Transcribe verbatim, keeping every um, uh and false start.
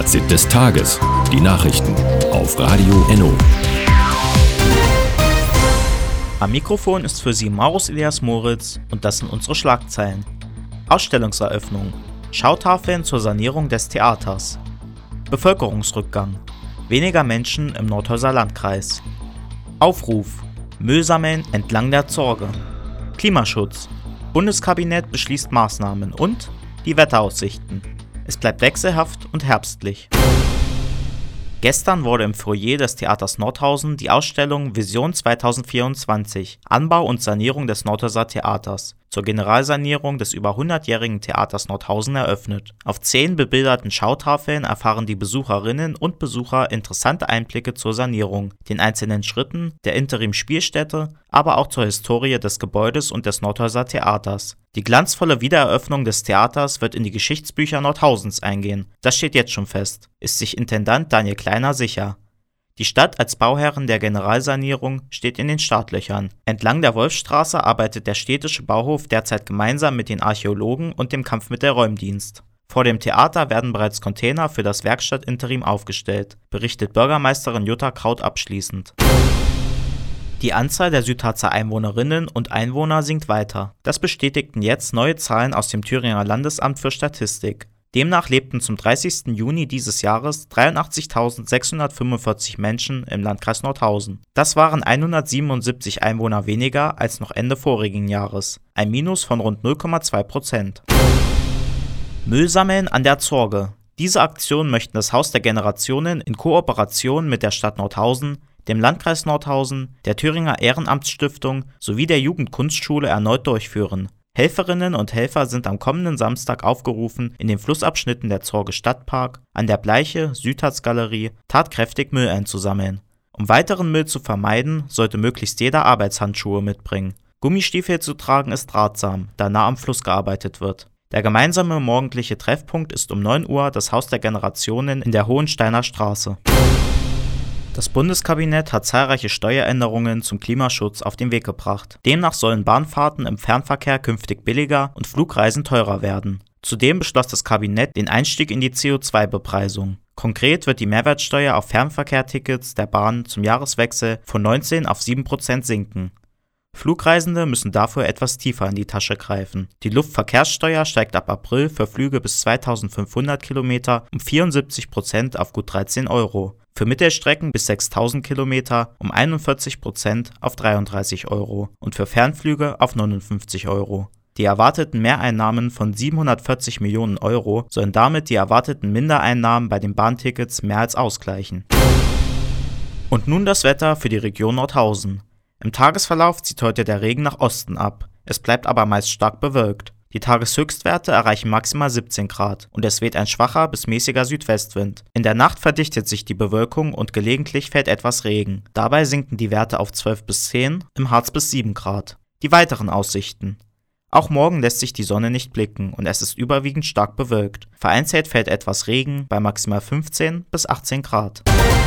Fazit des Tages. Die Nachrichten auf Radio Enno. Am Mikrofon ist für Sie Maurus Elias Moritz und das sind unsere Schlagzeilen. Ausstellungseröffnung. Schautafeln zur Sanierung des Theaters. Bevölkerungsrückgang. Weniger Menschen im Nordhäuser Landkreis. Aufruf. Müll sammeln entlang der Zorge. Klimaschutz. Bundeskabinett beschließt Maßnahmen und die Wetteraussichten. Es bleibt wechselhaft und herbstlich. Gestern wurde im Foyer des Theaters Nordhausen die Ausstellung Vision zwanzig vierundzwanzig – Anbau und Sanierung des Nordhäuser Theaters zur Generalsanierung des über hundertjährigen Theaters Nordhausen eröffnet. Auf zehn bebilderten Schautafeln erfahren die Besucherinnen und Besucher interessante Einblicke zur Sanierung, den einzelnen Schritten, der Interim-Spielstätte, aber auch zur Historie des Gebäudes und des Nordhäuser Theaters. Die glanzvolle Wiedereröffnung des Theaters wird in die Geschichtsbücher Nordhausens eingehen. Das steht jetzt schon fest, ist sich Intendant Daniel Kleiner sicher. Die Stadt als Bauherrin der Generalsanierung steht in den Startlöchern. Entlang der Wolfstraße arbeitet der städtische Bauhof derzeit gemeinsam mit den Archäologen und dem Kampfmittelräumdienst. Vor dem Theater werden bereits Container für das Werkstattinterim aufgestellt, berichtet Bürgermeisterin Jutta Kraut abschließend. Die Anzahl der Südharzer Einwohnerinnen und Einwohner sinkt weiter. Das bestätigten jetzt neue Zahlen aus dem Thüringer Landesamt für Statistik. Demnach lebten zum dreißigsten Juni dieses Jahres dreiundachtzigtausendsechshundertfünfundvierzig Menschen im Landkreis Nordhausen. Das waren hundertsiebenundsiebzig Einwohner weniger als noch Ende vorigen Jahres, ein Minus von rund null Komma zwei Prozent. Müll sammeln an der Zorge. Diese Aktion möchten das Haus der Generationen in Kooperation mit der Stadt Nordhausen, dem Landkreis Nordhausen, der Thüringer Ehrenamtsstiftung sowie der Jugendkunstschule erneut durchführen. Helferinnen und Helfer sind am kommenden Samstag aufgerufen, in den Flussabschnitten der Zorge Stadtpark, an der Bleiche, Südharzgalerie tatkräftig Müll einzusammeln. Um weiteren Müll zu vermeiden, sollte möglichst jeder Arbeitshandschuhe mitbringen. Gummistiefel zu tragen ist ratsam, da nah am Fluss gearbeitet wird. Der gemeinsame morgendliche Treffpunkt ist um neun Uhr das Haus der Generationen in der Hohensteiner Straße. Das Bundeskabinett hat zahlreiche Steueränderungen zum Klimaschutz auf den Weg gebracht. Demnach sollen Bahnfahrten im Fernverkehr künftig billiger und Flugreisen teurer werden. Zudem beschloss das Kabinett den Einstieg in die C O zwei Bepreisung. Konkret wird die Mehrwertsteuer auf Fernverkehrtickets der Bahn zum Jahreswechsel von neunzehn auf sieben Prozent sinken. Flugreisende müssen dafür etwas tiefer in die Tasche greifen. Die Luftverkehrssteuer steigt ab April für Flüge bis zweitausendfünfhundert Kilometer um vierundsiebzig Prozent auf gut dreizehn Euro. Für Mittelstrecken bis sechstausend Kilometer um einundvierzig Prozent auf dreiunddreißig Euro und für Fernflüge auf neunundfünfzig Euro. Die erwarteten Mehreinnahmen von siebenhundertvierzig Millionen Euro sollen damit die erwarteten Mindereinnahmen bei den Bahntickets mehr als ausgleichen. Und nun das Wetter für die Region Nordhausen. Im Tagesverlauf zieht heute der Regen nach Osten ab, es bleibt aber meist stark bewölkt. Die Tageshöchstwerte erreichen maximal siebzehn Grad und es weht ein schwacher bis mäßiger Südwestwind. In der Nacht verdichtet sich die Bewölkung und gelegentlich fällt etwas Regen. Dabei sinken die Werte auf zwölf bis zehn, im Harz bis sieben Grad. Die weiteren Aussichten. Auch morgen lässt sich die Sonne nicht blicken und es ist überwiegend stark bewölkt. Vereinzelt fällt etwas Regen bei maximal fünfzehn bis achtzehn Grad.